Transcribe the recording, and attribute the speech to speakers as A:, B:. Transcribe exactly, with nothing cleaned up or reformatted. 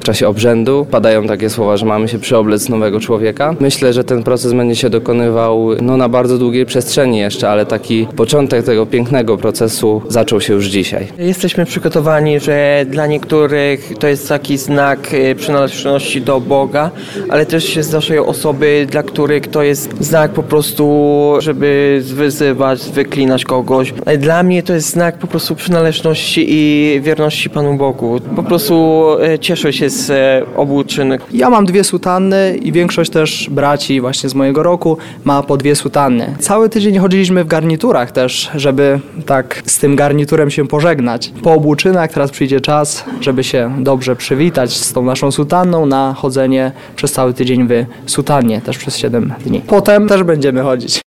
A: czasie obrzędu padają takie słowa, że mamy się przyoblec nowego człowieka. Myślę, że ten proces będzie się dokonywał no, na bardzo długiej przestrzeni jeszcze, ale taki początek tego pięknego procesu zaczął się już dzisiaj.
B: Jesteśmy przygotowani, że dla niektórych to jest taki znak przynależności do Boga, ale też się zdarzają osoby, dla których to jest znak po prostu, żeby wyzywać, wyklinać kogoś. Ale dla mnie to jest znak po prostu przynależności i wierności Panu Bogu. Po prostu cieszę się z obu czynów.
C: Ja mam dwie sutanny i większość też braci właśnie z mojego roku ma po dwie sutanny. Cały tydzień chodziliśmy w garniturach też, żeby tak z tym garniturem się pożegnać. Po obu czynach teraz przyjdzie czas, żeby się dobrze przywitać z tą naszą sutanną na chodzenie przez cały tydzień w sutannie, też przez siedem dni. Potem też będziemy chodzić.